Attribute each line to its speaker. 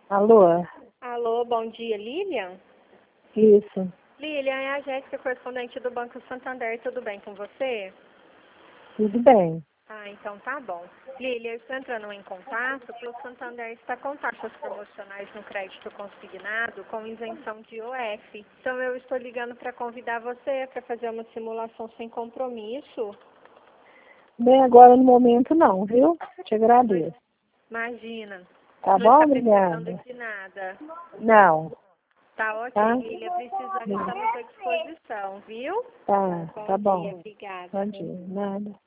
Speaker 1: Alô?
Speaker 2: Alô, bom dia, Lilian?
Speaker 1: Isso.
Speaker 2: Lilian, é a Jéssica, correspondente do Banco Santander. Tudo bem com você?
Speaker 1: Tudo bem.
Speaker 2: Ah, então tá bom. Lilian, eu estou entrando em contato porque o Santander está com taxas promocionais no crédito consignado com isenção de IOF. Então eu estou ligando para convidar você para fazer uma simulação sem compromisso.
Speaker 1: Bem, agora no momento não, viu? Te agradeço.
Speaker 2: Imagina.
Speaker 1: Tá
Speaker 2: Não
Speaker 1: bom?
Speaker 2: está precisando
Speaker 1: Obrigada.
Speaker 2: de nada.
Speaker 1: Não.
Speaker 2: Tá ok,
Speaker 1: Tá?
Speaker 2: Lilian. Precisando, estamos à disposição, viu?
Speaker 1: Tá
Speaker 2: Bom
Speaker 1: tá
Speaker 2: dia,
Speaker 1: bom.
Speaker 2: obrigada.
Speaker 1: Bom dia. Nada.